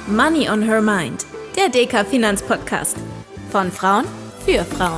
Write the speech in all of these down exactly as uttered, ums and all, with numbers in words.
Money on Her Mind, der D K Finanzpodcast. Von Frauen für Frauen.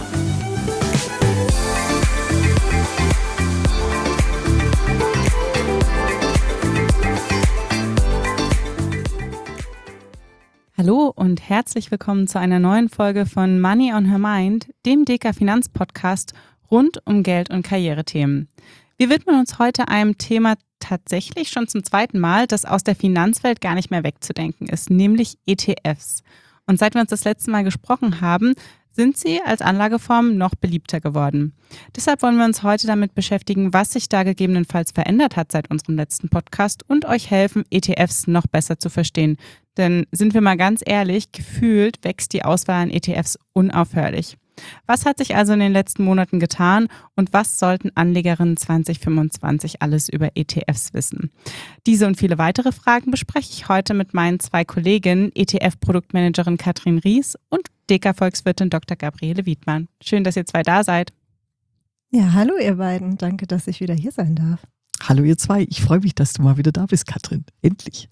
Hallo und herzlich willkommen zu einer neuen Folge von Money on Her Mind, dem D K Finanzpodcast rund um Geld- und Karrierethemen. Wir widmen uns heute einem Thema tatsächlich schon zum zweiten Mal, das aus der Finanzwelt gar nicht mehr wegzudenken ist, nämlich E T Fs. Und seit wir uns das letzte Mal gesprochen haben, sind sie als Anlageform noch beliebter geworden. Deshalb wollen wir uns heute damit beschäftigen, was sich da gegebenenfalls verändert hat seit unserem letzten Podcast und euch helfen, E T Fs noch besser zu verstehen. Denn sind wir mal ganz ehrlich, gefühlt wächst die Auswahl an E T Fs unaufhörlich. Was hat sich also in den letzten Monaten getan und was sollten Anlegerinnen zwanzig fünfundzwanzig alles über E T Fs wissen? Diese und viele weitere Fragen bespreche ich heute mit meinen zwei Kolleginnen, E T F-Produktmanagerin Katrin Ries und D K-Volkswirtin Doktor Gabriele Wiedmann. Schön, dass ihr zwei da seid. Ja, hallo ihr beiden. Danke, dass ich wieder hier sein darf. Hallo ihr zwei. Ich freue mich, dass du mal wieder da bist, Katrin. Endlich.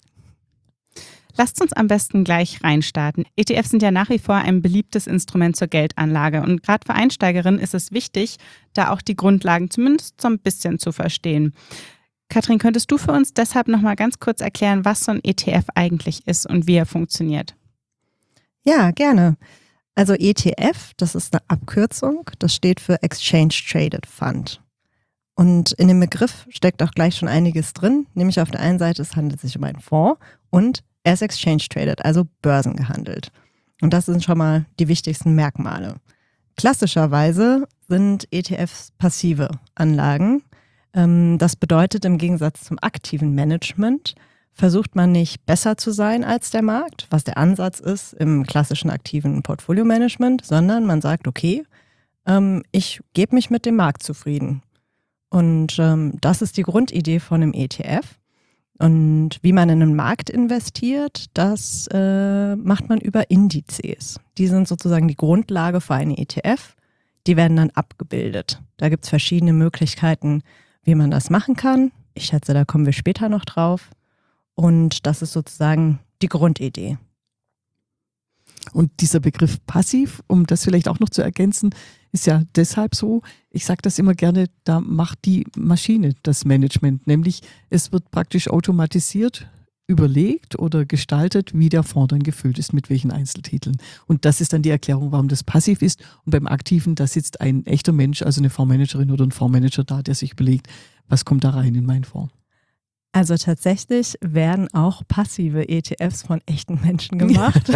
Lasst uns am besten gleich reinstarten. E T Fs sind ja nach wie vor ein beliebtes Instrument zur Geldanlage und gerade für Einsteigerinnen ist es wichtig, da auch die Grundlagen zumindest so ein bisschen zu verstehen. Katrin, könntest du für uns deshalb nochmal ganz kurz erklären, was so ein E T F eigentlich ist und wie er funktioniert? Ja, gerne. Also E T F, das ist eine Abkürzung, das steht für Exchange Traded Fund. Und in dem Begriff steckt auch gleich schon einiges drin, nämlich auf der einen Seite, es handelt sich um einen Fonds und er ist Exchange Traded, also börsengehandelt. Und das sind schon mal die wichtigsten Merkmale. Klassischerweise sind E T Fs passive Anlagen. Das bedeutet, im Gegensatz zum aktiven Management versucht man nicht besser zu sein als der Markt, was der Ansatz ist im klassischen aktiven Portfolio-Management, sondern man sagt, okay, ich gebe mich mit dem Markt zufrieden. Und das ist die Grundidee von einem E T F. Und wie man in einen Markt investiert, das äh, macht man über Indizes. Die sind sozusagen die Grundlage für einen E T F. Die werden dann abgebildet. Da gibt es verschiedene Möglichkeiten, wie man das machen kann. Ich schätze, da kommen wir später noch drauf. Und das ist sozusagen die Grundidee. Und dieser Begriff passiv, um das vielleicht auch noch zu ergänzen, ist ja deshalb so, ich sage das immer gerne, da macht die Maschine das Management, nämlich es wird praktisch automatisiert überlegt oder gestaltet, wie der Fonds dann gefüllt ist, mit welchen Einzeltiteln. Und das ist dann die Erklärung, warum das passiv ist. Und beim Aktiven, da sitzt ein echter Mensch, also eine Fondsmanagerin oder ein Fondsmanager da, der sich überlegt, was kommt da rein in meinen Fonds. Also tatsächlich werden auch passive E T Fs von echten Menschen gemacht.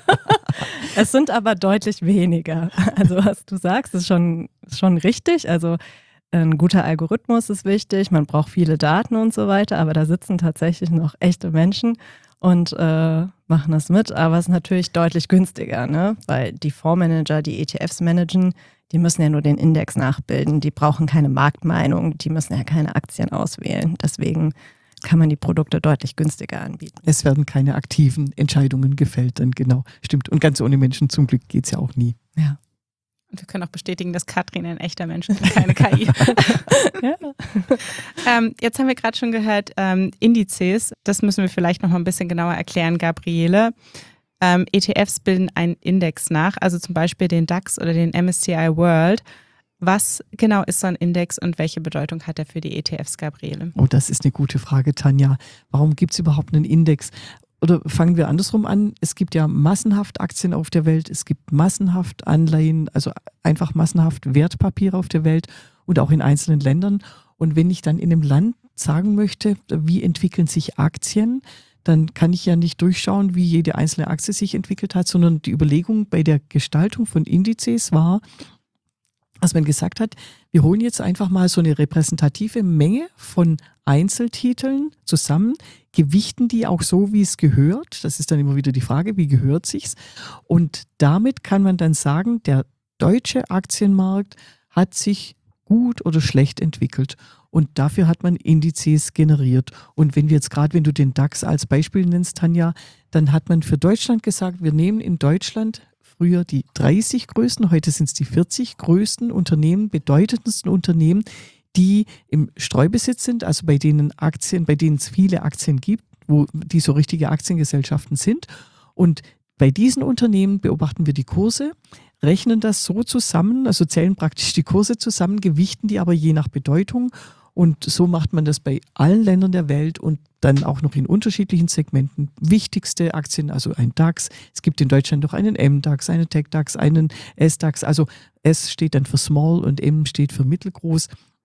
Es sind aber deutlich weniger. Also was du sagst, ist schon, ist schon richtig. Also ein guter Algorithmus ist wichtig, man braucht viele Daten und so weiter, aber da sitzen tatsächlich noch echte Menschen und äh, machen das mit. Aber es ist natürlich deutlich günstiger, ne? Weil die Fondsmanager, die E T Fs managen, die müssen ja nur den Index nachbilden. Die brauchen keine Marktmeinung, die müssen ja keine Aktien auswählen. Deswegen kann man die Produkte deutlich günstiger anbieten. Es werden keine aktiven Entscheidungen gefällt, dann genau, stimmt. Und ganz ohne Menschen zum Glück geht es ja auch nie. Ja. Und wir können auch bestätigen, dass Katrin ein echter Mensch ist und keine K I. Ja. ähm, jetzt haben wir gerade schon gehört, ähm, Indizes, das müssen wir vielleicht noch mal ein bisschen genauer erklären, Gabriele. Ähm, E T Fs bilden einen Index nach, also zum Beispiel den DAX oder den M S C I World. Was genau ist so ein Index und welche Bedeutung hat er für die E T Fs, Gabriele? Oh, das ist eine gute Frage, Tanja. Warum gibt es überhaupt einen Index? Oder fangen wir andersrum an. Es gibt ja massenhaft Aktien auf der Welt, es gibt massenhaft Anleihen, also einfach massenhaft Wertpapiere auf der Welt und auch in einzelnen Ländern. Und wenn ich dann in einem Land sagen möchte, wie entwickeln sich Aktien, dann kann ich ja nicht durchschauen, wie jede einzelne Aktie sich entwickelt hat, sondern die Überlegung bei der Gestaltung von Indizes war, dass man gesagt hat, wir holen jetzt einfach mal so eine repräsentative Menge von Einzeltiteln zusammen, gewichten die auch so, wie es gehört. Das ist dann immer wieder die Frage, wie gehört sich's? Und damit kann man dann sagen, der deutsche Aktienmarkt hat sich gut oder schlecht entwickelt. Und dafür hat man Indizes generiert. Und wenn wir jetzt gerade, wenn du den DAX als Beispiel nennst, Tanja, dann hat man für Deutschland gesagt, wir nehmen in Deutschland früher die dreißig größten, heute sind es die vierzig größten Unternehmen, bedeutendsten Unternehmen, die im Streubesitz sind, also bei denen Aktien, bei denen es viele Aktien gibt, wo die so richtige Aktiengesellschaften sind. Und bei diesen Unternehmen beobachten wir die Kurse, rechnen das so zusammen, also zählen praktisch die Kurse zusammen, gewichten die aber je nach Bedeutung. Und so macht man das bei allen Ländern der Welt und dann auch noch in unterschiedlichen Segmenten. Wichtigste Aktien, also ein DAX. Es gibt in Deutschland noch einen M DAX, einen Tech DAX, einen S DAX. Also S steht dann für Small und M steht für mittelgroß,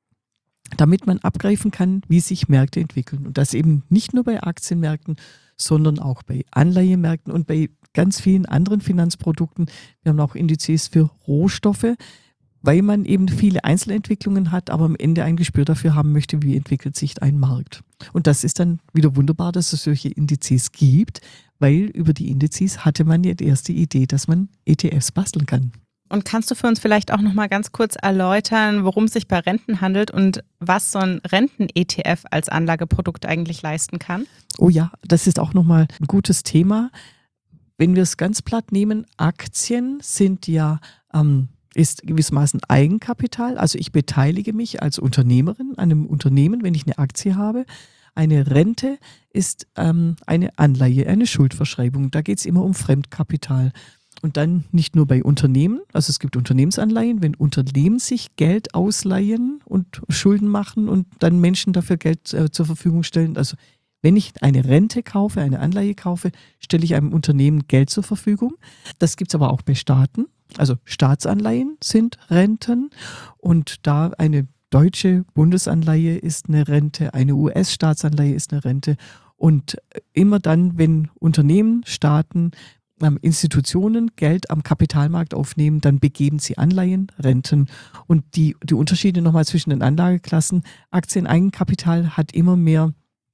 damit man abgreifen kann, wie sich Märkte entwickeln. Und das eben nicht nur bei Aktienmärkten, sondern auch bei Anleihemärkten und bei ganz vielen anderen Finanzprodukten. Wir haben auch Indizes für Rohstoffe, weil man eben viele Einzelentwicklungen hat, aber am Ende ein Gespür dafür haben möchte, wie entwickelt sich ein Markt. Und das ist dann wieder wunderbar, dass es solche Indizes gibt, weil über die Indizes hatte man ja die erste Idee, dass man E T Fs basteln kann. Und kannst du für uns vielleicht auch noch mal ganz kurz erläutern, worum es sich bei Renten handelt und was so ein Renten-E T F als Anlageprodukt eigentlich leisten kann? Oh ja, das ist auch noch mal ein gutes Thema. Wenn wir es ganz platt nehmen, Aktien sind ja ähm, ist gewissermaßen Eigenkapital. Also ich beteilige mich als Unternehmerin an einem Unternehmen, wenn ich eine Aktie habe. Eine Rente ist ähm, eine Anleihe, eine Schuldverschreibung. Da geht es immer um Fremdkapital. Und dann nicht nur bei Unternehmen, also es gibt Unternehmensanleihen, wenn Unternehmen sich Geld ausleihen und Schulden machen und dann Menschen dafür Geld äh, zur Verfügung stellen. Also wenn ich eine Rente kaufe, eine Anleihe kaufe, stelle ich einem Unternehmen Geld zur Verfügung. Das gibt es aber auch bei Staaten. Also Staatsanleihen sind Renten und da eine deutsche Bundesanleihe ist eine Rente, eine U S-Staatsanleihe ist eine Rente. Und immer dann, wenn Unternehmen, Staaten, Institutionen Geld am Kapitalmarkt aufnehmen, dann begeben sie Anleihen, Renten. Und die, die Unterschiede nochmal zwischen den Anlageklassen. Aktien-Eigenkapital hat immer mehr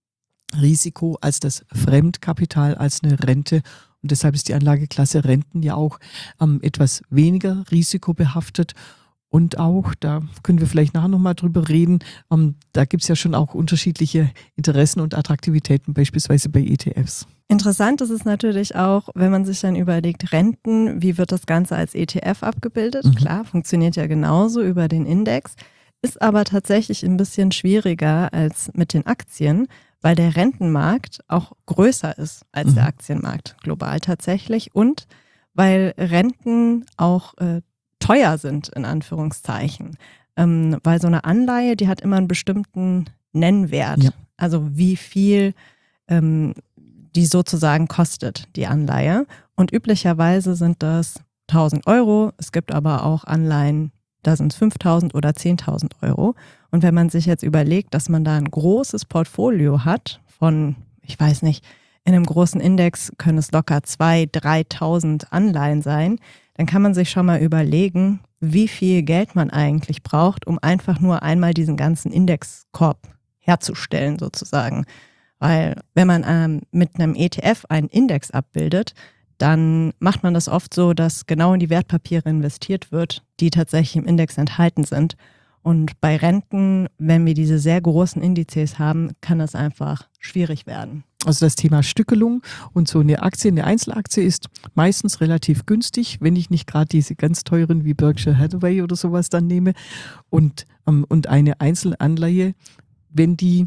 Risiko als das Fremdkapital, als eine Rente. Und deshalb ist die Anlageklasse Renten ja auch ähm, etwas weniger risikobehaftet. Und auch, da können wir vielleicht nachher nochmal drüber reden, ähm, da gibt es ja schon auch unterschiedliche Interessen und Attraktivitäten, beispielsweise bei E T Fs. Interessant ist es natürlich auch, wenn man sich dann überlegt, Renten, wie wird das Ganze als E T F abgebildet? Mhm. Klar, funktioniert ja genauso über den Index, ist aber tatsächlich ein bisschen schwieriger als mit den Aktien, weil der Rentenmarkt auch größer ist als mhm. der Aktienmarkt, global tatsächlich. Und weil Renten auch äh, teuer sind, in Anführungszeichen. Ähm, weil so eine Anleihe, die hat immer einen bestimmten Nennwert. Ja. Also wie viel ähm, die sozusagen kostet, die Anleihe. Und üblicherweise sind das tausend Euro. Es gibt aber auch Anleihen, da sind es fünftausend oder zehntausend Euro. Und wenn man sich jetzt überlegt, dass man da ein großes Portfolio hat von, ich weiß nicht, in einem großen Index können es locker zweitausend, dreitausend Anleihen sein, dann kann man sich schon mal überlegen, wie viel Geld man eigentlich braucht, um einfach nur einmal diesen ganzen Indexkorb herzustellen sozusagen. Weil wenn man ähm, mit einem E T F einen Index abbildet, dann macht man das oft so, dass genau in die Wertpapiere investiert wird, die tatsächlich im Index enthalten sind. Und bei Renten, wenn wir diese sehr großen Indizes haben, kann das einfach schwierig werden. Also das Thema Stückelung und so eine Aktie, eine Einzelaktie ist meistens relativ günstig, wenn ich nicht gerade diese ganz teuren wie Berkshire Hathaway oder sowas dann nehme. Und, ähm, und eine Einzelanleihe, wenn die,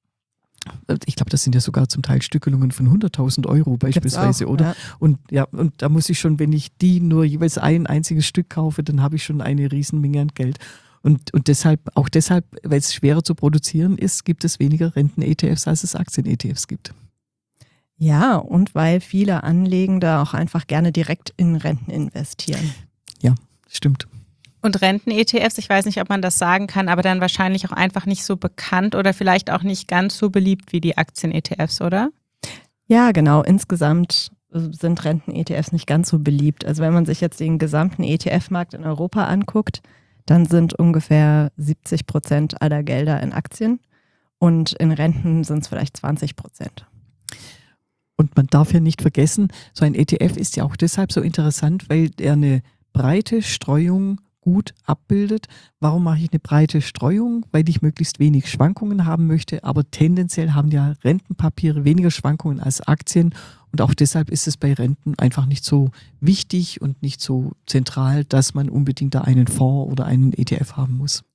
ich glaube, das sind ja sogar zum Teil Stückelungen von hunderttausend Euro beispielsweise, auch, oder? Ja. Und ja, und da muss ich schon, wenn ich die nur jeweils ein einziges Stück kaufe, dann habe ich schon eine Riesenmenge an Geld. Und, und deshalb, auch deshalb, weil es schwerer zu produzieren ist, gibt es weniger Renten-E T Fs, als es Aktien-E T Fs gibt. Ja, und weil viele Anlegende auch einfach gerne direkt in Renten investieren. Ja, stimmt. Und Renten-E T Fs, ich weiß nicht, ob man das sagen kann, aber dann wahrscheinlich auch einfach nicht so bekannt oder vielleicht auch nicht ganz so beliebt wie die Aktien-E T Fs, oder? Ja, genau. Insgesamt sind Renten-E T Fs nicht ganz so beliebt. Also wenn man sich jetzt den gesamten E T F-Markt in Europa anguckt, dann sind ungefähr siebzig Prozent aller Gelder in Aktien und in Renten sind es vielleicht zwanzig Prozent. Und man darf ja nicht vergessen, so ein E T F ist ja auch deshalb so interessant, weil er eine breite Streuung gut abbildet. Warum mache ich eine breite Streuung? Weil ich möglichst wenig Schwankungen haben möchte, aber tendenziell haben ja Rentenpapiere weniger Schwankungen als Aktien und auch deshalb ist es bei Renten einfach nicht so wichtig und nicht so zentral, dass man unbedingt da einen Fonds oder einen E T F haben muss.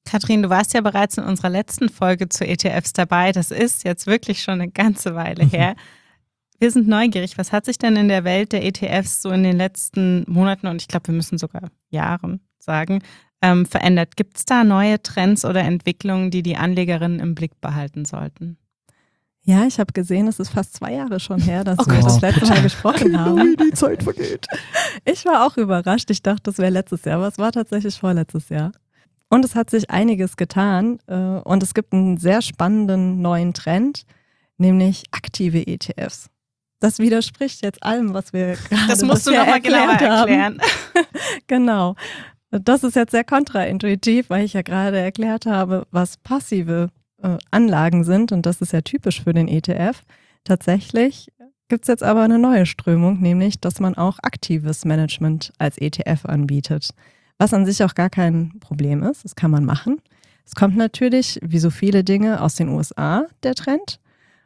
Katrin, du warst ja bereits in unserer letzten Folge zu E T Fs dabei. Das ist jetzt wirklich schon eine ganze Weile her. Wir sind neugierig. Was hat sich denn in der Welt der E T Fs so in den letzten Monaten und ich glaube, wir müssen sogar Jahren sagen, ähm, verändert? Gibt es da neue Trends oder Entwicklungen, die die Anlegerinnen im Blick behalten sollten? Ja, ich habe gesehen, es ist fast zwei Jahre schon her, dass Oh wir Gott. das letzte Mal gesprochen haben. Die Zeit vergeht. Ich war auch überrascht. Ich dachte, das wäre letztes Jahr, aber es war tatsächlich vorletztes Jahr. Und es hat sich einiges getan äh, und es gibt einen sehr spannenden neuen Trend, nämlich aktive E T Fs. Das widerspricht jetzt allem, was wir gerade Das musst du bisher nochmal genauer erklärt haben. erklären. Genau. Das ist jetzt sehr kontraintuitiv, weil ich ja gerade erklärt habe, was passive äh, Anlagen sind und das ist ja typisch für den E T F. Tatsächlich gibt es jetzt aber eine neue Strömung, nämlich, dass man auch aktives Management als E T F anbietet. Was an sich auch gar kein Problem ist, das kann man machen. Es kommt natürlich, wie so viele Dinge, aus den U S A, der Trend.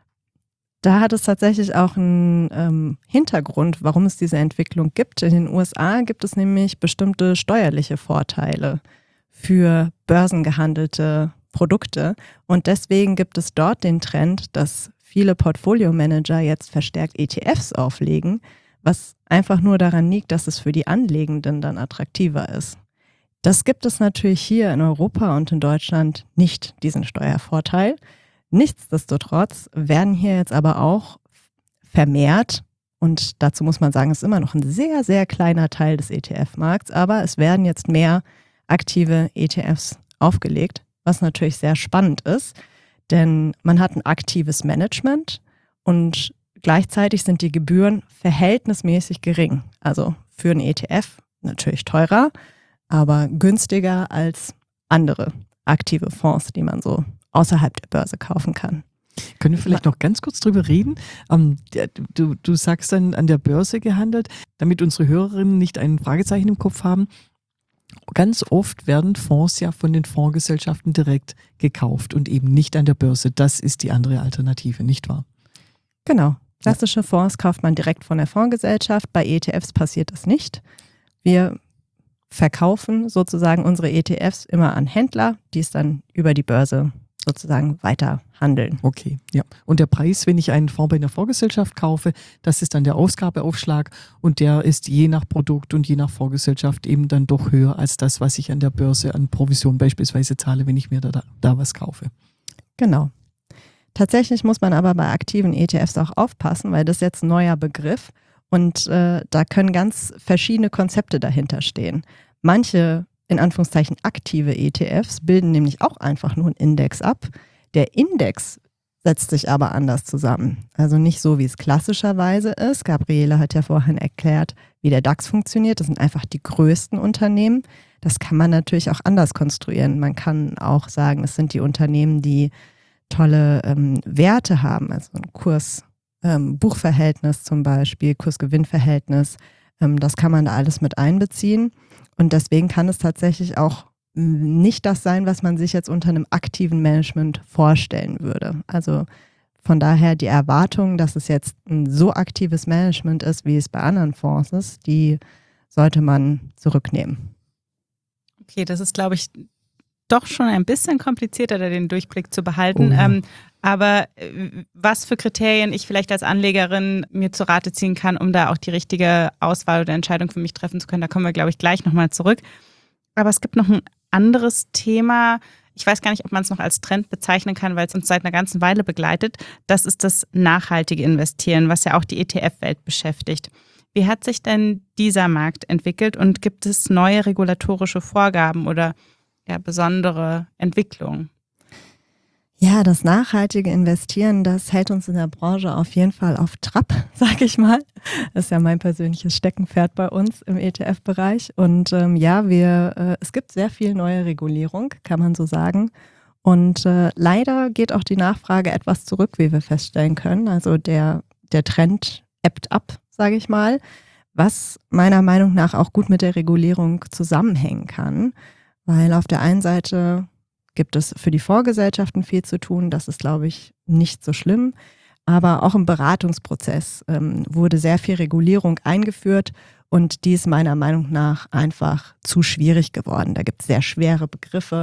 Da hat es tatsächlich auch einen ähm, Hintergrund, warum es diese Entwicklung gibt. In den U S A gibt es nämlich bestimmte steuerliche Vorteile für börsengehandelte Produkte. Und deswegen gibt es dort den Trend, dass viele Portfolio-Manager jetzt verstärkt E T Fs auflegen, was einfach nur daran liegt, dass es für die Anlegenden dann attraktiver ist. Das gibt es natürlich hier in Europa und in Deutschland nicht, diesen Steuervorteil. Nichtsdestotrotz werden hier jetzt aber auch vermehrt, und dazu muss man sagen, es ist immer noch ein sehr, sehr kleiner Teil des E T F-Markts, aber es werden jetzt mehr aktive E T Fs aufgelegt, was natürlich sehr spannend ist, denn man hat ein aktives Management und gleichzeitig sind die Gebühren verhältnismäßig gering. Also für einen E T F natürlich teurer, aber günstiger als andere aktive Fonds, die man so außerhalb der Börse kaufen kann. Können wir vielleicht noch ganz kurz drüber reden? Ähm, du, du sagst dann an der Börse gehandelt, damit unsere Hörerinnen nicht ein Fragezeichen im Kopf haben. Ganz oft werden Fonds ja von den Fondsgesellschaften direkt gekauft und eben nicht an der Börse. Das ist die andere Alternative, nicht wahr? Genau. Klassische Fonds kauft man direkt von der Fondsgesellschaft. Bei E T Fs passiert das nicht. Wir verkaufen sozusagen unsere E T Fs immer an Händler, die es dann über die Börse sozusagen weiter handeln. Okay, ja. Und der Preis, wenn ich einen Fonds bei einer Fondsgesellschaft kaufe, das ist dann der Ausgabeaufschlag und der ist je nach Produkt und je nach Fondsgesellschaft eben dann doch höher als das, was ich an der Börse an Provision beispielsweise zahle, wenn ich mir da, da was kaufe. Genau. Tatsächlich muss man aber bei aktiven E T Fs auch aufpassen, weil das ist jetzt ein neuer Begriff und äh, da können ganz verschiedene Konzepte dahinter stehen. Manche, in Anführungszeichen, aktive E T Fs bilden nämlich auch einfach nur einen Index ab. Der Index setzt sich aber anders zusammen. Also nicht so, wie es klassischerweise ist. Gabriele hat ja vorhin erklärt, wie der DAX funktioniert. Das sind einfach die größten Unternehmen. Das kann man natürlich auch anders konstruieren. Man kann auch sagen, es sind die Unternehmen, die tolle ähm, Werte haben, also ein Kurs-Buchverhältnis ähm, zum Beispiel, Kurs-Gewinn-Verhältnis. Ähm, das kann man da alles mit einbeziehen. Und deswegen kann es tatsächlich auch nicht das sein, was man sich jetzt unter einem aktiven Management vorstellen würde. Also von daher die Erwartung, dass es jetzt ein so aktives Management ist, wie es bei anderen Fonds ist, die sollte man zurücknehmen. Okay, das ist, glaube ich, doch schon ein bisschen komplizierter, da den Durchblick zu behalten. Oh ja. ähm, aber äh, was für Kriterien ich vielleicht als Anlegerin mir zu Rate ziehen kann, um da auch die richtige Auswahl oder Entscheidung für mich treffen zu können, da kommen wir, glaube ich, gleich nochmal zurück. Aber es gibt noch ein anderes Thema, ich weiß gar nicht, ob man es noch als Trend bezeichnen kann, weil es uns seit einer ganzen Weile begleitet. Das ist das nachhaltige Investieren, was ja auch die E T F-Welt beschäftigt. Wie hat sich denn dieser Markt entwickelt und gibt es neue regulatorische Vorgaben oder ja, besondere Entwicklungen? Ja, das nachhaltige Investieren, das hält uns in der Branche auf jeden Fall auf Trab, sag ich mal. Das ist ja mein persönliches Steckenpferd bei uns im E T F-Bereich. Und ähm, ja, wir, äh, es gibt sehr viel neue Regulierung, kann man so sagen. Und äh, leider geht auch die Nachfrage etwas zurück, wie wir feststellen können. Also der, der Trend ebbt ab, sage ich mal, was meiner Meinung nach auch gut mit der Regulierung zusammenhängen kann. Weil auf der einen Seite gibt es für die Fondsgesellschaften viel zu tun, das ist, glaube ich, nicht so schlimm. Aber auch im Beratungsprozess ähm, wurde sehr viel Regulierung eingeführt und die ist meiner Meinung nach einfach zu schwierig geworden. Da gibt es sehr schwere Begriffe.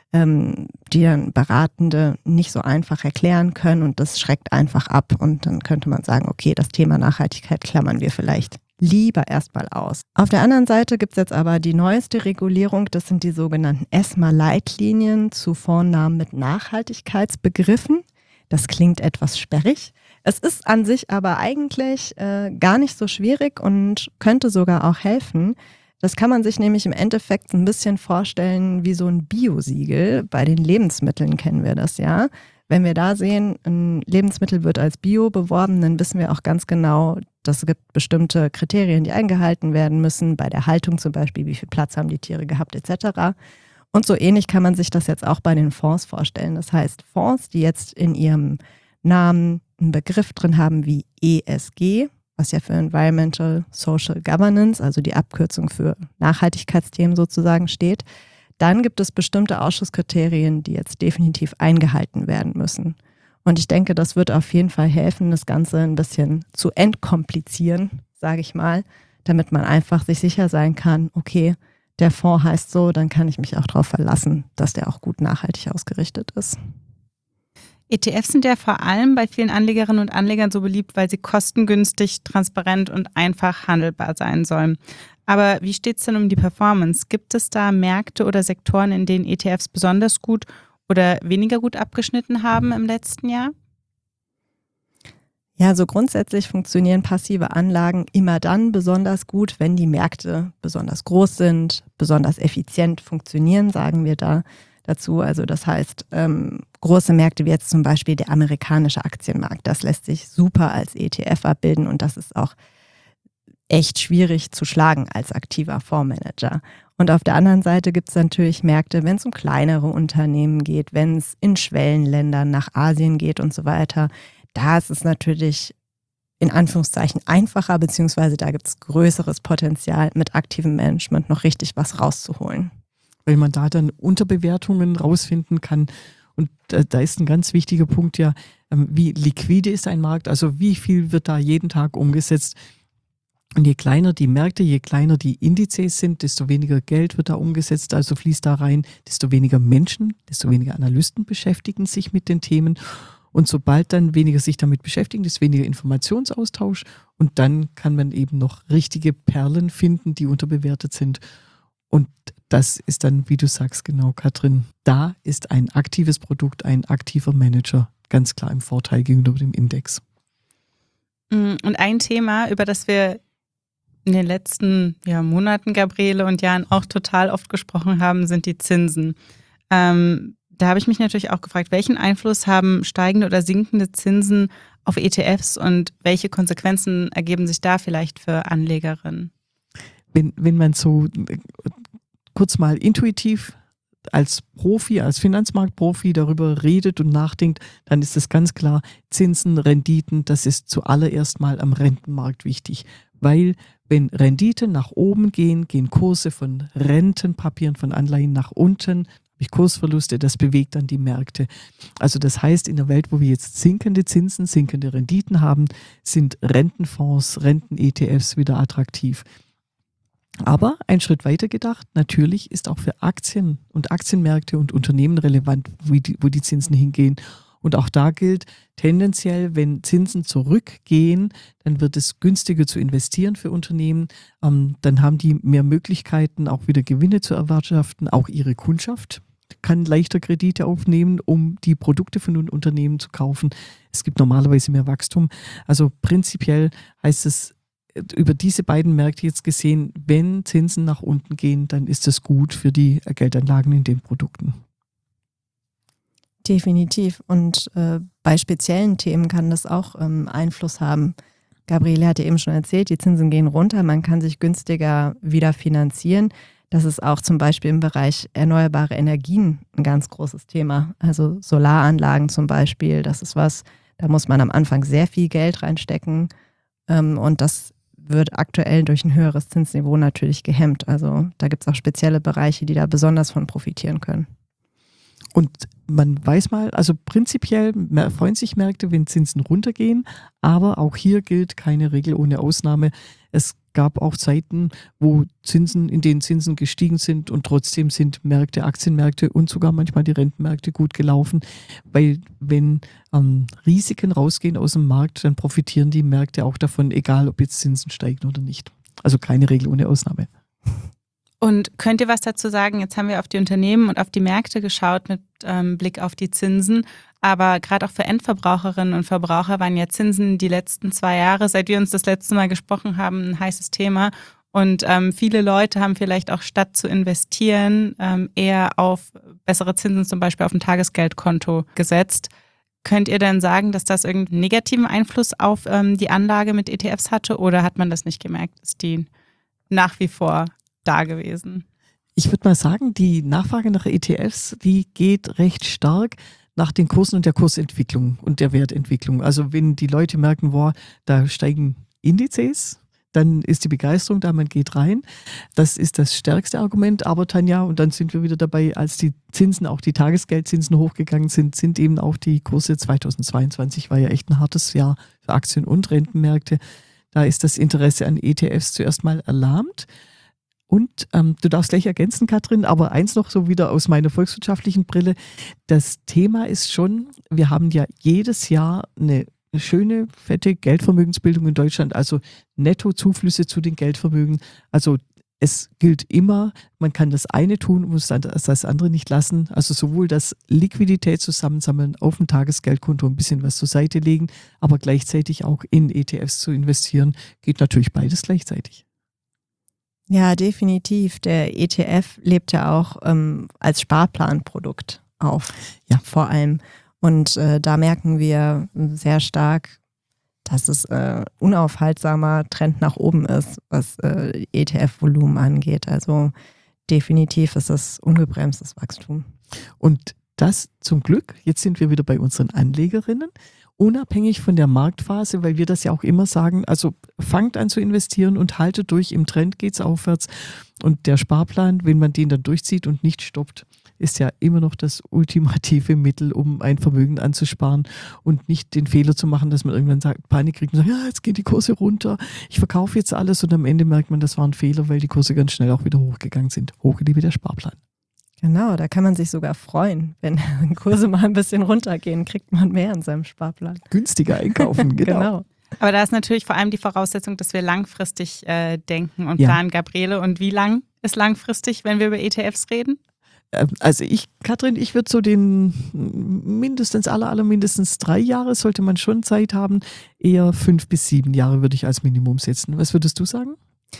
ähm, die dann Beratende nicht so einfach erklären können und das schreckt einfach ab. Und dann könnte man sagen, okay, das Thema Nachhaltigkeit klammern wir vielleicht lieber erstmal aus. Auf der anderen Seite gibt es jetzt aber die neueste Regulierung, das sind die sogenannten ESMA-Leitlinien zu Fondsnamen mit Nachhaltigkeitsbegriffen. Das klingt etwas sperrig. Es ist an sich aber eigentlich äh, gar nicht so schwierig und könnte sogar auch helfen. Das kann man sich nämlich im Endeffekt ein bisschen vorstellen wie so ein Biosiegel. Bei den Lebensmitteln kennen wir das ja. Wenn wir da sehen, ein Lebensmittel wird als Bio beworben, dann wissen wir auch ganz genau, dass es gibt bestimmte Kriterien, die eingehalten werden müssen. Bei der Haltung zum Beispiel, wie viel Platz haben die Tiere gehabt et cetera. Und so ähnlich kann man sich das jetzt auch bei den Fonds vorstellen. Das heißt, Fonds, die jetzt in ihrem Namen einen Begriff drin haben wie E S G, was ja für Environmental Social Governance, also die Abkürzung für Nachhaltigkeitsthemen sozusagen steht, dann gibt es bestimmte Ausschusskriterien, die jetzt definitiv eingehalten werden müssen. Und ich denke, das wird auf jeden Fall helfen, das Ganze ein bisschen zu entkomplizieren, sage ich mal, damit man einfach sich sicher sein kann, okay, der Fonds heißt so, dann kann ich mich auch darauf verlassen, dass der auch gut nachhaltig ausgerichtet ist. E T Fs sind ja vor allem bei vielen Anlegerinnen und Anlegern so beliebt, weil sie kostengünstig, transparent und einfach handelbar sein sollen. Aber wie steht es denn um die Performance? Gibt es da Märkte oder Sektoren, in denen E T Fs besonders gut oder weniger gut abgeschnitten haben im letzten Jahr? Ja, so grundsätzlich funktionieren passive Anlagen immer dann besonders gut, wenn die Märkte besonders groß sind, besonders effizient funktionieren, sagen wir da dazu. Also das heißt, ähm, große Märkte wie jetzt zum Beispiel der amerikanische Aktienmarkt, das lässt sich super als E T F abbilden und das ist auch echt schwierig zu schlagen als aktiver Fondsmanager. Und auf der anderen Seite gibt es natürlich Märkte, wenn es um kleinere Unternehmen geht, wenn es in Schwellenländern nach Asien geht und so weiter. Da ist es natürlich in Anführungszeichen einfacher, beziehungsweise da gibt es größeres Potenzial, mit aktivem Management noch richtig was rauszuholen. Weil man da dann Unterbewertungen rausfinden kann. Und da, da ist ein ganz wichtiger Punkt ja, wie liquide ist ein Markt, also wie viel wird da jeden Tag umgesetzt. Und je kleiner die Märkte, je kleiner die Indizes sind, desto weniger Geld wird da umgesetzt, also fließt da rein, desto weniger Menschen, desto weniger Analysten beschäftigen sich mit den Themen. Und sobald dann weniger sich damit beschäftigen, ist weniger Informationsaustausch und dann kann man eben noch richtige Perlen finden, die unterbewertet sind. Und das ist dann, wie du sagst, genau, Katrin, da ist ein aktives Produkt, ein aktiver Manager ganz klar im Vorteil gegenüber dem Index. Und ein Thema, über das wir in den letzten ja, Monaten, Gabriele, und Jahren auch total oft gesprochen haben, sind die Zinsen. Ähm, da habe ich mich natürlich auch gefragt, welchen Einfluss haben steigende oder sinkende Zinsen auf E T Fs und welche Konsequenzen ergeben sich da vielleicht für Anlegerinnen? Wenn, wenn man so kurz mal intuitiv als Profi, als Finanzmarktprofi darüber redet und nachdenkt, dann ist es ganz klar, Zinsen, Renditen, das ist zuallererst mal am Rentenmarkt wichtig. Weil wenn Renditen nach oben gehen, gehen Kurse von Rentenpapieren, von Anleihen nach unten, habe ich Kursverluste, das bewegt dann die Märkte. Also das heißt, in der Welt, wo wir jetzt sinkende Zinsen, sinkende Renditen haben, sind Rentenfonds, Renten-E T Fs wieder attraktiv. Aber ein Schritt weiter gedacht, natürlich ist auch für Aktien und Aktienmärkte und Unternehmen relevant, wo die, wo die Zinsen hingehen. Und auch da gilt tendenziell, wenn Zinsen zurückgehen, dann wird es günstiger zu investieren für Unternehmen. Ähm, dann haben die mehr Möglichkeiten, auch wieder Gewinne zu erwirtschaften. Auch ihre Kundschaft kann leichter Kredite aufnehmen, um die Produkte von den Unternehmen zu kaufen. Es gibt normalerweise mehr Wachstum. Also prinzipiell heißt es, über diese beiden Märkte jetzt gesehen, wenn Zinsen nach unten gehen, dann ist das gut für die Geldanlagen in den Produkten. Definitiv. Und äh, bei speziellen Themen kann das auch ähm, Einfluss haben. Gabriele hatte eben schon erzählt, die Zinsen gehen runter, man kann sich günstiger wieder finanzieren. Das ist auch zum Beispiel im Bereich erneuerbare Energien ein ganz großes Thema. Also Solaranlagen zum Beispiel, das ist was, da muss man am Anfang sehr viel Geld reinstecken. Ähm, und das wird aktuell durch ein höheres Zinsniveau natürlich gehemmt. Also da gibt es auch spezielle Bereiche, die da besonders von profitieren können. Und man weiß mal, also prinzipiell freuen sich Märkte, wenn Zinsen runtergehen, aber auch hier gilt keine Regel ohne Ausnahme. Es gab auch Zeiten, wo Zinsen, in denen Zinsen gestiegen sind und trotzdem sind Märkte, Aktienmärkte und sogar manchmal die Rentenmärkte gut gelaufen, weil wenn ähm, Risiken rausgehen aus dem Markt, dann profitieren die Märkte auch davon, egal ob jetzt Zinsen steigen oder nicht. Also keine Regel ohne Ausnahme. Und könnt ihr was dazu sagen? Jetzt haben wir auf die Unternehmen und auf die Märkte geschaut mit ähm, Blick auf die Zinsen. Aber gerade auch für Endverbraucherinnen und Verbraucher waren ja Zinsen die letzten zwei Jahre, seit wir uns das letzte Mal gesprochen haben, ein heißes Thema. Und ähm, viele Leute haben vielleicht auch statt zu investieren ähm, eher auf bessere Zinsen, zum Beispiel auf ein Tagesgeldkonto gesetzt. Könnt ihr denn sagen, dass das irgendeinen negativen Einfluss auf ähm, die Anlage mit E T Fs hatte oder hat man das nicht gemerkt? Ist die nach wie vor da gewesen? Ich würde mal sagen, die Nachfrage nach E T Fs, die geht recht stark nach den Kursen und der Kursentwicklung und der Wertentwicklung. Also wenn die Leute merken, boah, da steigen Indizes, dann ist die Begeisterung da, man geht rein. Das ist das stärkste Argument. Aber Tanja, und dann sind wir wieder dabei, als die Zinsen, auch die Tagesgeldzinsen hochgegangen sind, sind eben auch die Kurse zweitausendzweiundzwanzig, war ja echt ein hartes Jahr für Aktien- und Rentenmärkte. Da ist das Interesse an E T Fs zuerst mal erlahmt. Und ähm, du darfst gleich ergänzen, Katrin, aber eins noch so wieder aus meiner volkswirtschaftlichen Brille. Das Thema ist schon, wir haben ja jedes Jahr eine, eine schöne, fette Geldvermögensbildung in Deutschland, also Nettozuflüsse zu den Geldvermögen. Also es gilt immer, man kann das eine tun und muss das andere nicht lassen. Also sowohl das Liquidität zusammensammeln, auf dem Tagesgeldkonto ein bisschen was zur Seite legen, aber gleichzeitig auch in E T Fs zu investieren, geht natürlich beides gleichzeitig. Ja, definitiv. Der E T F lebt ja auch ähm, als Sparplanprodukt auf, ja, vor allem. Und äh, da merken wir sehr stark, dass es äh, unaufhaltsamer Trend nach oben ist, was äh, E T F-Volumen angeht. Also definitiv ist es ungebremstes Wachstum. Und das zum Glück, jetzt sind wir wieder bei unseren Anlegerinnen, unabhängig von der Marktphase, weil wir das ja auch immer sagen, also fangt an zu investieren und haltet durch, im Trend geht's aufwärts. Und der Sparplan, wenn man den dann durchzieht und nicht stoppt, ist ja immer noch das ultimative Mittel, um ein Vermögen anzusparen und nicht den Fehler zu machen, dass man irgendwann sagt, Panik kriegt und sagt, ja, jetzt gehen die Kurse runter, ich verkaufe jetzt alles und am Ende merkt man, das war ein Fehler, weil die Kurse ganz schnell auch wieder hochgegangen sind. Hochgeliebt der Sparplan. Genau, da kann man sich sogar freuen, wenn Kurse mal ein bisschen runtergehen, kriegt man mehr in seinem Sparplan. Günstiger einkaufen, genau. Genau. Aber da ist natürlich vor allem die Voraussetzung, dass wir langfristig äh, denken und Ja. planen, Gabriele. Und wie lang ist langfristig, wenn wir über E T Fs reden? Also ich, Katrin, ich würde so den mindestens, aller, aller mindestens drei Jahre sollte man schon Zeit haben. Eher fünf bis sieben Jahre würde ich als Minimum setzen. Was würdest du sagen?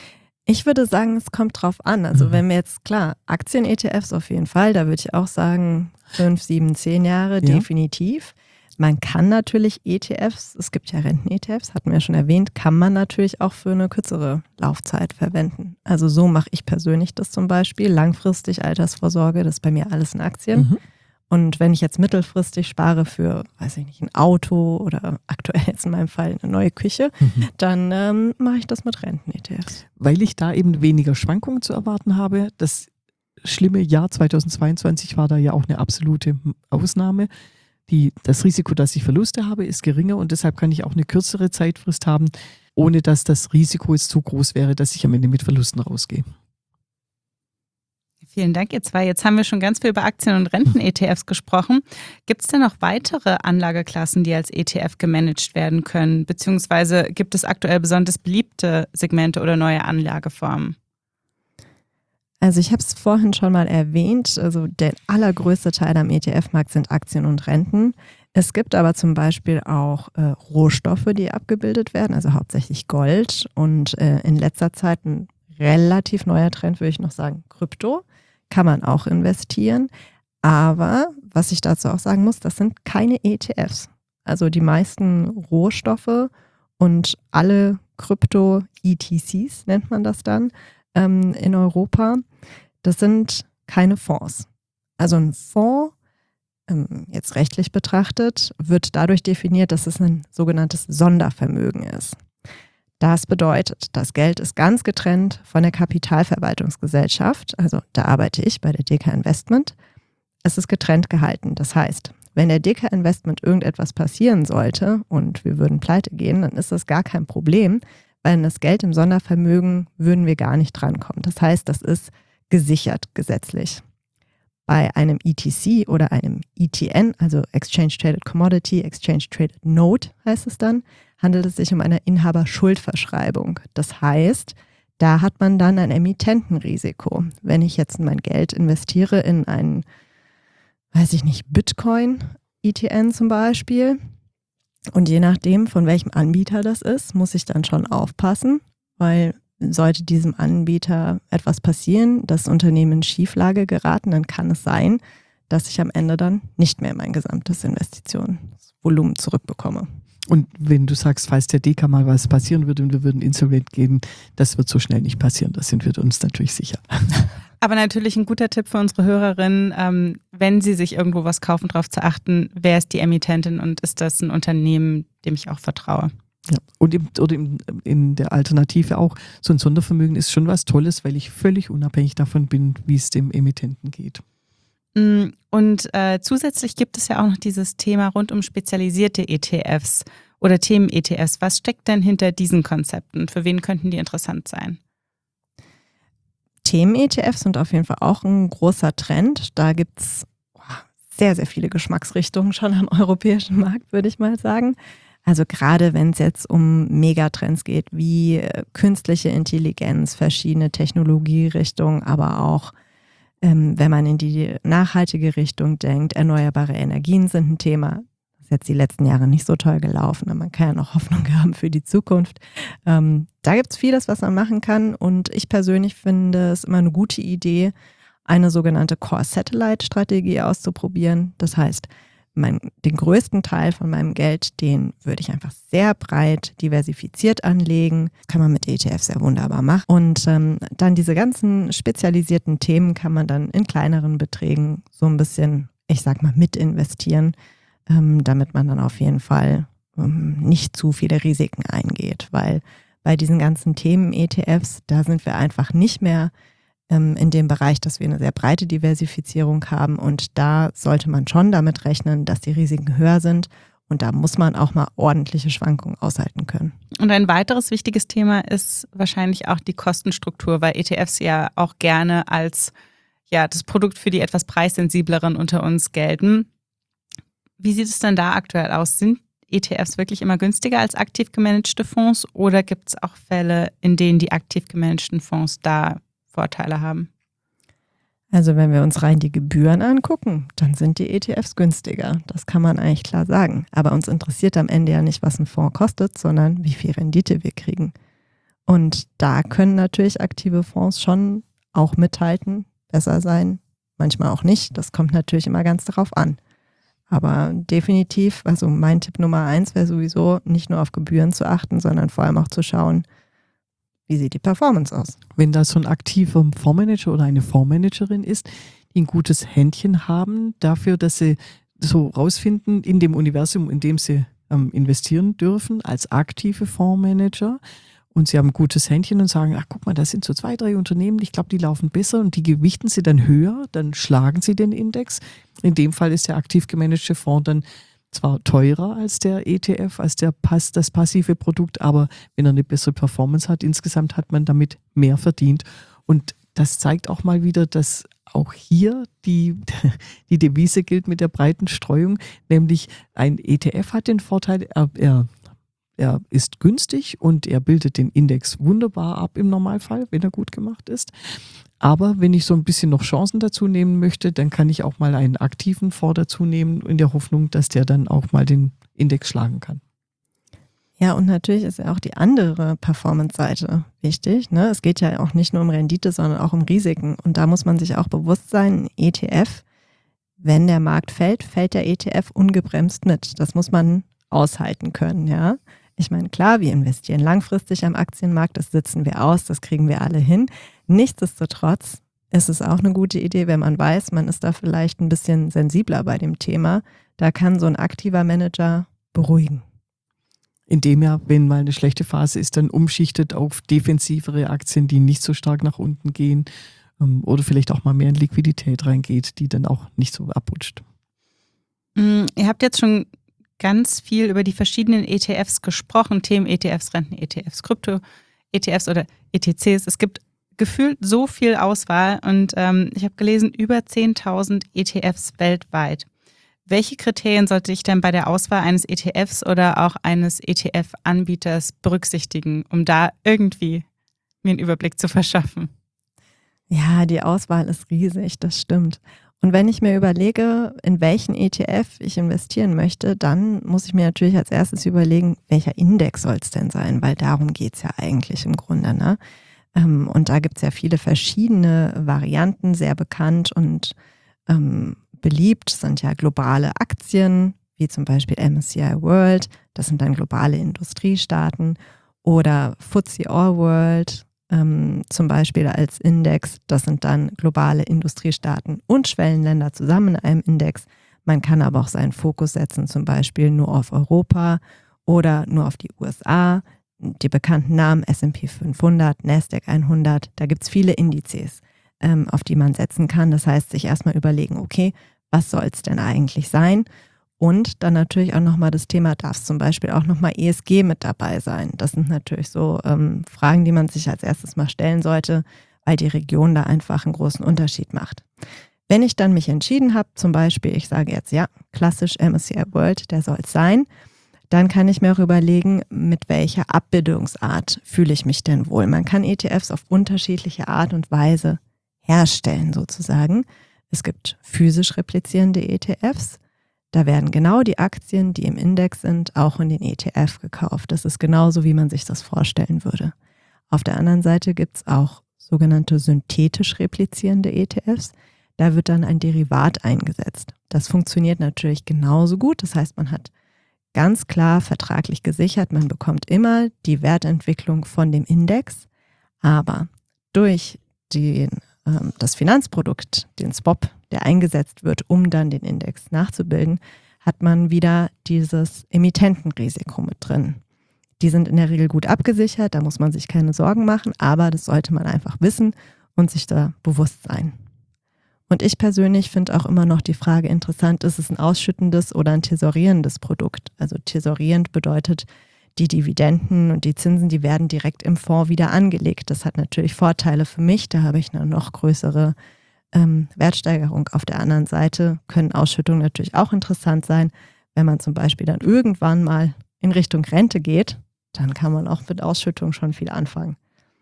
Ich würde sagen, es kommt drauf an. Also Mhm. wenn wir jetzt, klar, Aktien-E T Fs auf jeden Fall, da würde ich auch sagen, fünf, sieben, zehn Jahre, Ja. definitiv. Man kann natürlich E T Fs, es gibt ja Renten-E T Fs, hatten wir schon erwähnt, kann man natürlich auch für eine kürzere Laufzeit verwenden. Also so mache ich persönlich das zum Beispiel. Langfristig Altersvorsorge, das ist bei mir alles in Aktien. Mhm. Und wenn ich jetzt mittelfristig spare für, weiß ich nicht, ein Auto oder aktuell jetzt in meinem Fall eine neue Küche, Mhm. dann ähm, mache ich das mit Renten-E T Fs. Weil ich da eben weniger Schwankungen zu erwarten habe. Das schlimme Jahr zweitausendzweiundzwanzig war da ja auch eine absolute Ausnahme. Die, das Risiko, dass ich Verluste habe, ist geringer und deshalb kann ich auch eine kürzere Zeitfrist haben, ohne dass das Risiko jetzt zu groß wäre, dass ich am Ende mit Verlusten rausgehe. Vielen Dank, ihr zwei. Jetzt haben wir schon ganz viel über Aktien- und Renten-E T Fs gesprochen. Gibt es denn noch weitere Anlageklassen, die als E T F gemanagt werden können? Beziehungsweise gibt es aktuell besonders beliebte Segmente oder neue Anlageformen? Also ich habe es vorhin schon mal erwähnt, also der allergrößte Teil am E T F-Markt sind Aktien und Renten. Es gibt aber zum Beispiel auch äh, Rohstoffe, die abgebildet werden, also hauptsächlich Gold und äh, in letzter Zeit ein relativ neuer Trend, würde ich noch sagen, Krypto. Kann man auch investieren, aber was ich dazu auch sagen muss, das sind keine E T Fs. Also die meisten Rohstoffe und alle Krypto-E T Cs nennt man das dann, in Europa, das sind keine Fonds. Also ein Fonds, jetzt rechtlich betrachtet, wird dadurch definiert, dass es ein sogenanntes Sondervermögen ist. Das bedeutet, das Geld ist ganz getrennt von der Kapitalverwaltungsgesellschaft, also da arbeite ich bei der D K Investment. Es ist getrennt gehalten. Das heißt, wenn der D K Investment irgendetwas passieren sollte und wir würden pleite gehen, dann ist das gar kein Problem, weil an das Geld im Sondervermögen würden wir gar nicht drankommen. Das heißt, das ist gesichert gesetzlich. Bei einem E T C oder einem E T N, also Exchange Traded Commodity, Exchange Traded Note heißt es dann, handelt es sich um eine Inhaberschuldverschreibung. Das heißt, da hat man dann ein Emittentenrisiko. Wenn ich jetzt mein Geld investiere in einen, weiß ich nicht, Bitcoin-E T N zum Beispiel, und je nachdem, von welchem Anbieter das ist, muss ich dann schon aufpassen, weil sollte diesem Anbieter etwas passieren, das Unternehmen in Schieflage geraten, dann kann es sein, dass ich am Ende dann nicht mehr mein gesamtes Investitionsvolumen zurückbekomme. Und wenn du sagst, falls der Deka mal was passieren würde und wir würden insolvent gehen, das wird so schnell nicht passieren, da sind wir uns natürlich sicher. Aber natürlich ein guter Tipp für unsere Hörerinnen, ähm, wenn sie sich irgendwo was kaufen, darauf zu achten, wer ist die Emittentin und ist das ein Unternehmen, dem ich auch vertraue. Ja, und im, oder im, in der Alternative auch, so ein Sondervermögen ist schon was Tolles, weil ich völlig unabhängig davon bin, wie es dem Emittenten geht. Und äh, zusätzlich gibt es ja auch noch dieses Thema rund um spezialisierte E T Fs oder Themen-E T Fs. Was steckt denn hinter diesen Konzepten? Für wen könnten die interessant sein? Themen-E T Fs sind auf jeden Fall auch ein großer Trend. Da gibt es sehr, sehr viele Geschmacksrichtungen schon am europäischen Markt, würde ich mal sagen. Also gerade wenn es jetzt um Megatrends geht, wie künstliche Intelligenz, verschiedene Technologierichtungen, aber auch ähm, wenn man in die nachhaltige Richtung denkt, erneuerbare Energien sind ein Thema. Das ist jetzt die letzten Jahre nicht so toll gelaufen, aber man kann ja noch Hoffnung haben für die Zukunft. Ähm, da gibt es vieles, was man machen kann, und ich persönlich finde es immer eine gute Idee, eine sogenannte Core-Satellite-Strategie auszuprobieren. Das heißt, Mein, den größten Teil von meinem Geld, den würde ich einfach sehr breit diversifiziert anlegen. Das kann man mit E T Fs sehr wunderbar machen. Und ähm, dann diese ganzen spezialisierten Themen kann man dann in kleineren Beträgen so ein bisschen, ich sag mal, mit investieren, ähm, damit man dann auf jeden Fall ähm, nicht zu viele Risiken eingeht. Weil bei diesen ganzen Themen E T Fs, da sind wir einfach nicht mehr in dem Bereich, dass wir eine sehr breite Diversifizierung haben, und da sollte man schon damit rechnen, dass die Risiken höher sind, und da muss man auch mal ordentliche Schwankungen aushalten können. Und ein weiteres wichtiges Thema ist wahrscheinlich auch die Kostenstruktur, weil E T Fs ja auch gerne als ja, das Produkt für die etwas preissensibleren unter uns gelten. Wie sieht es denn da aktuell aus? Sind E T Fs wirklich immer günstiger als aktiv gemanagte Fonds, oder gibt es auch Fälle, in denen die aktiv gemanagten Fonds da Vorteile haben? Also wenn wir uns rein die Gebühren angucken, dann sind die E T Fs günstiger. Das kann man eigentlich klar sagen. Aber uns interessiert am Ende ja nicht, was ein Fonds kostet, sondern wie viel Rendite wir kriegen. Und da können natürlich aktive Fonds schon auch mithalten, besser sein, manchmal auch nicht. Das kommt natürlich immer ganz darauf an. Aber definitiv, also mein Tipp Nummer eins wäre sowieso, nicht nur auf Gebühren zu achten, sondern vor allem auch zu schauen, wie sieht die Performance aus? Wenn da so ein aktiver Fondsmanager oder eine Fondsmanagerin ist, die ein gutes Händchen haben dafür, dass sie so rausfinden in dem Universum, in dem sie ähm, investieren dürfen, als aktive Fondsmanager, und sie haben ein gutes Händchen und sagen, ach guck mal, da sind so zwei, drei Unternehmen, ich glaube, die laufen besser, und die gewichten sie dann höher, dann schlagen sie den Index. In dem Fall ist der aktiv gemanagte Fonds dann zwar teurer als der E T F, als der Pass, das passive Produkt, aber wenn er eine bessere Performance hat, insgesamt hat man damit mehr verdient. Und das zeigt auch mal wieder, dass auch hier die, die Devise gilt mit der breiten Streuung, nämlich ein E T F hat den Vorteil, er, er, er ist günstig und er bildet den Index wunderbar ab im Normalfall, wenn er gut gemacht ist. Aber wenn ich so ein bisschen noch Chancen dazu nehmen möchte, dann kann ich auch mal einen aktiven Fonds dazu nehmen, in der Hoffnung, dass der dann auch mal den Index schlagen kann. Ja, und natürlich ist ja auch die andere Performance-Seite wichtig. Ne? Es geht ja auch nicht nur um Rendite, sondern auch um Risiken. Und da muss man sich auch bewusst sein, ein E T F, wenn der Markt fällt, fällt der E T F ungebremst mit. Das muss man aushalten können, ja. Ich meine, klar, wir investieren langfristig am Aktienmarkt, das sitzen wir aus, das kriegen wir alle hin. Nichtsdestotrotz ist es auch eine gute Idee, wenn man weiß, man ist da vielleicht ein bisschen sensibler bei dem Thema. Da kann so ein aktiver Manager beruhigen. Indem er, wenn mal eine schlechte Phase ist, dann umschichtet auf defensivere Aktien, die nicht so stark nach unten gehen, oder vielleicht auch mal mehr in Liquidität reingeht, die dann auch nicht so abrutscht. Ihr habt jetzt schon ganz viel über die verschiedenen E T Fs gesprochen, Themen-E T Fs, Renten-E T Fs, Krypto-E T Fs oder E T Cs. Es gibt gefühlt so viel Auswahl und ähm, ich habe gelesen, über zehntausend E T Fs weltweit. Welche Kriterien sollte ich denn bei der Auswahl eines E T Fs oder auch eines E T F-Anbieters berücksichtigen, um da irgendwie mir einen Überblick zu verschaffen? Ja, die Auswahl ist riesig, das stimmt. Und wenn ich mir überlege, in welchen E T F ich investieren möchte, dann muss ich mir natürlich als erstes überlegen, welcher Index soll es denn sein, weil darum geht es ja eigentlich im Grunde, ne? Und da gibt es ja viele verschiedene Varianten, sehr bekannt und ähm, beliebt sind ja globale Aktien, wie zum Beispiel M S C I World, das sind dann globale Industriestaaten, oder F T S E All World, ähm, zum Beispiel als Index, das sind dann globale Industriestaaten und Schwellenländer zusammen in einem Index. Man kann aber auch seinen Fokus setzen, zum Beispiel nur auf Europa oder nur auf die U S A. Die bekannten Namen S und P fünfhundert, Nasdaq hundert, da gibt es viele Indizes, ähm, auf die man setzen kann. Das heißt, sich erstmal überlegen, okay, was soll es denn eigentlich sein? Und dann natürlich auch nochmal das Thema, darf es zum Beispiel auch nochmal E S G mit dabei sein? Das sind natürlich so ähm, Fragen, die man sich als erstes mal stellen sollte, weil die Region da einfach einen großen Unterschied macht. Wenn ich dann mich entschieden habe, zum Beispiel, ich sage jetzt, ja, klassisch M S C I World, der soll es sein, dann kann ich mir auch überlegen, mit welcher Abbildungsart fühle ich mich denn wohl. Man kann E T Fs auf unterschiedliche Art und Weise herstellen sozusagen. Es gibt physisch replizierende E T Fs. Da werden genau die Aktien, die im Index sind, auch in den E T F gekauft. Das ist genauso, wie man sich das vorstellen würde. Auf der anderen Seite gibt es auch sogenannte synthetisch replizierende E T Fs. Da wird dann ein Derivat eingesetzt. Das funktioniert natürlich genauso gut. Das heißt, man hat ganz klar vertraglich gesichert, man bekommt immer die Wertentwicklung von dem Index, aber durch den, ähm, das Finanzprodukt, den Swap, der eingesetzt wird, um dann den Index nachzubilden, hat man wieder dieses Emittentenrisiko mit drin. Die sind in der Regel gut abgesichert, da muss man sich keine Sorgen machen, aber das sollte man einfach wissen und sich da bewusst sein. Und ich persönlich finde auch immer noch die Frage interessant, ist es ein ausschüttendes oder ein tesorierendes Produkt? Also tesorierend bedeutet, die Dividenden und die Zinsen, die werden direkt im Fonds wieder angelegt. Das hat natürlich Vorteile für mich, da habe ich eine noch größere ähm, Wertsteigerung. Auf der anderen Seite können Ausschüttungen natürlich auch interessant sein. Wenn man zum Beispiel dann irgendwann mal in Richtung Rente geht, dann kann man auch mit Ausschüttungen schon viel anfangen.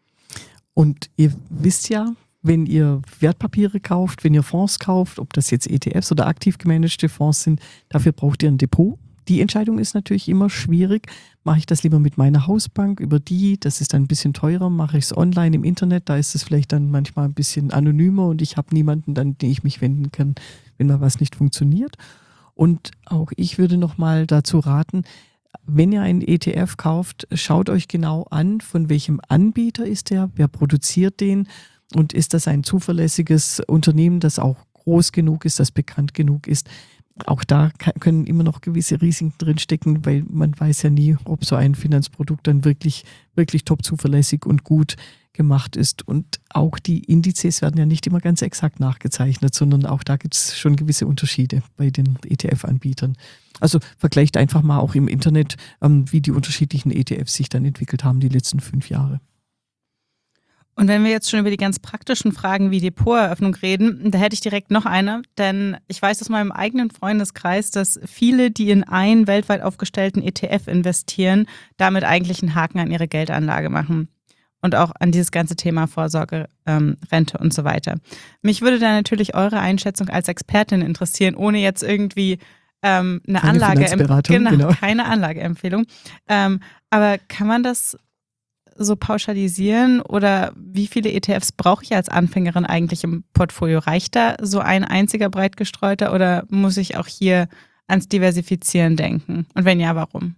Und ihr wisst ja, wenn ihr Wertpapiere kauft, wenn ihr Fonds kauft, ob das jetzt E T Fs oder aktiv gemanagte Fonds sind, dafür braucht ihr ein Depot. Die Entscheidung ist natürlich immer schwierig. Mache ich das lieber mit meiner Hausbank über die, das ist dann ein bisschen teurer, mache ich es online im Internet, da ist es vielleicht dann manchmal ein bisschen anonymer und ich habe niemanden, an den ich mich wenden kann, wenn mal was nicht funktioniert. Und auch ich würde nochmal dazu raten, wenn ihr einen E T F kauft, schaut euch genau an, von welchem Anbieter ist der, wer produziert den. Und ist das ein zuverlässiges Unternehmen, das auch groß genug ist, das bekannt genug ist? Auch da können immer noch gewisse Risiken drinstecken, weil man weiß ja nie, ob so ein Finanzprodukt dann wirklich, wirklich top zuverlässig und gut gemacht ist. Und auch die Indizes werden ja nicht immer ganz exakt nachgezeichnet, sondern auch da gibt es schon gewisse Unterschiede bei den E T F-Anbietern. Also vergleicht einfach mal auch im Internet, wie die unterschiedlichen E T Fs sich dann entwickelt haben die letzten fünf Jahre. Und wenn wir jetzt schon über die ganz praktischen Fragen wie Depoteröffnung reden, da hätte ich direkt noch eine, denn ich weiß aus meinem eigenen Freundeskreis, dass viele, die in einen weltweit aufgestellten E T F investieren, damit eigentlich einen Haken an ihre Geldanlage machen und auch an dieses ganze Thema Vorsorge, ähm, Rente und so weiter. Mich würde da natürlich eure Einschätzung als Expertin interessieren, ohne jetzt irgendwie ähm, eine keine Anlageempfehlung, genau, genau. keine Anlageempfehlung. Ähm, aber kann man das so pauschalisieren oder wie viele E T Fs brauche ich als Anfängerin eigentlich im Portfolio? Reicht da so ein einziger breit gestreuter oder muss ich auch hier ans Diversifizieren denken? Und wenn ja, warum?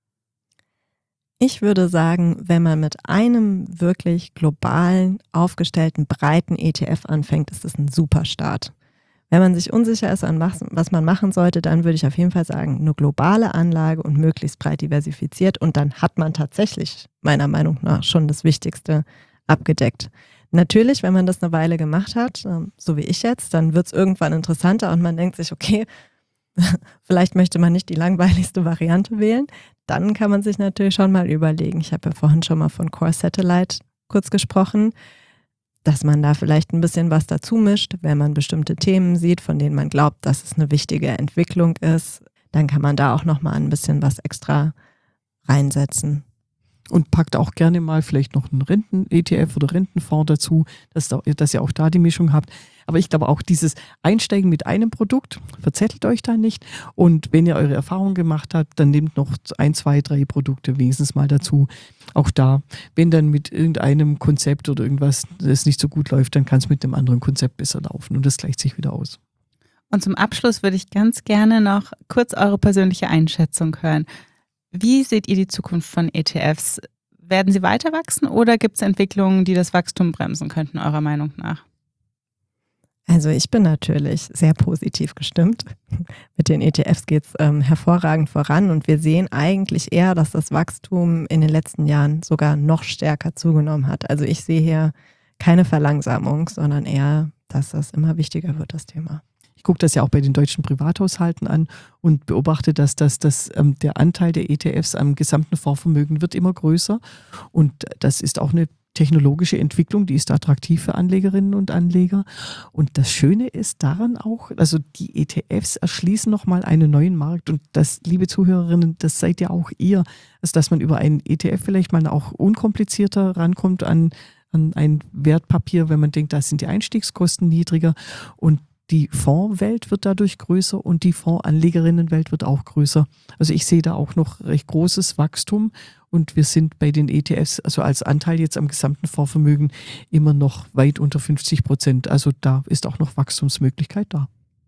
Ich würde sagen, wenn man mit einem wirklich globalen, aufgestellten, breiten E T F anfängt, ist das ein super Start. Wenn man sich unsicher ist, an was, was man machen sollte, dann würde ich auf jeden Fall sagen, eine globale Anlage und möglichst breit diversifiziert und dann hat man tatsächlich meiner Meinung nach schon das Wichtigste abgedeckt. Natürlich, wenn man das eine Weile gemacht hat, so wie ich jetzt, dann wird es irgendwann interessanter und man denkt sich, okay, vielleicht möchte man nicht die langweiligste Variante wählen, dann kann man sich natürlich schon mal überlegen, ich habe ja vorhin schon mal von Core Satellite kurz gesprochen, dass man da vielleicht ein bisschen was dazu mischt, wenn man bestimmte Themen sieht, von denen man glaubt, dass es eine wichtige Entwicklung ist, dann kann man da auch nochmal ein bisschen was extra reinsetzen. Und packt auch gerne mal vielleicht noch einen Renten-E T F oder Rentenfonds dazu, dass, da, dass ihr auch da die Mischung habt. Aber ich glaube auch dieses Einsteigen mit einem Produkt, verzettelt euch da nicht. Und wenn ihr eure Erfahrung gemacht habt, dann nehmt noch ein, zwei, drei Produkte wenigstens mal dazu. Auch da, wenn dann mit irgendeinem Konzept oder irgendwas das nicht so gut läuft, dann kann es mit dem anderen Konzept besser laufen und das gleicht sich wieder aus. Und zum Abschluss würde ich ganz gerne noch kurz eure persönliche Einschätzung hören. Wie seht ihr die Zukunft von E T Fs? Werden sie weiter wachsen oder gibt es Entwicklungen, die das Wachstum bremsen könnten, eurer Meinung nach? Also ich bin natürlich sehr positiv gestimmt. Mit den E T Fs geht es ähm, hervorragend voran und wir sehen eigentlich eher, dass das Wachstum in den letzten Jahren sogar noch stärker zugenommen hat. Also ich sehe hier keine Verlangsamung, sondern eher, dass das immer wichtiger wird, das Thema. Ich gucke das ja auch bei den deutschen Privathaushalten an und beobachte, dass, das, dass ähm, der Anteil der E T Fs am gesamten Fondsvermögen wird immer größer. Und das ist auch eine technologische Entwicklung, die ist attraktiv für Anlegerinnen und Anleger. Und das Schöne ist daran auch, also die E T Fs erschließen nochmal einen neuen Markt. Und das, liebe Zuhörerinnen, das seid ja auch ihr, also dass man über einen E T F vielleicht mal auch unkomplizierter rankommt an, an ein Wertpapier, wenn man denkt, da sind die Einstiegskosten niedriger. Und die Fondswelt wird dadurch größer und die Fondsanlegerinnenwelt wird auch größer. Also ich sehe da auch noch recht großes Wachstum und wir sind bei den E T Fs, also als Anteil jetzt am gesamten Fondsvermögen, immer noch weit unter fünfzig Prozent. Also da ist auch noch Wachstumsmöglichkeit da.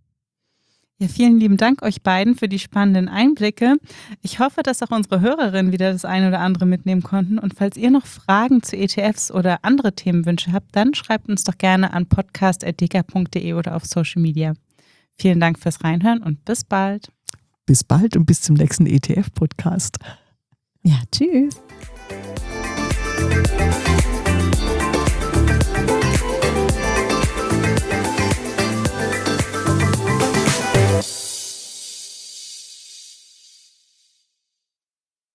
Ja, vielen lieben Dank euch beiden für die spannenden Einblicke. Ich hoffe, dass auch unsere Hörerinnen wieder das eine oder andere mitnehmen konnten. Und falls ihr noch Fragen zu E T Fs oder andere Themenwünsche habt, dann schreibt uns doch gerne an podcast punkt deka punkt de oder auf Social Media. Vielen Dank fürs Reinhören und bis bald. Bis bald und bis zum nächsten E T F-Podcast. Ja, tschüss.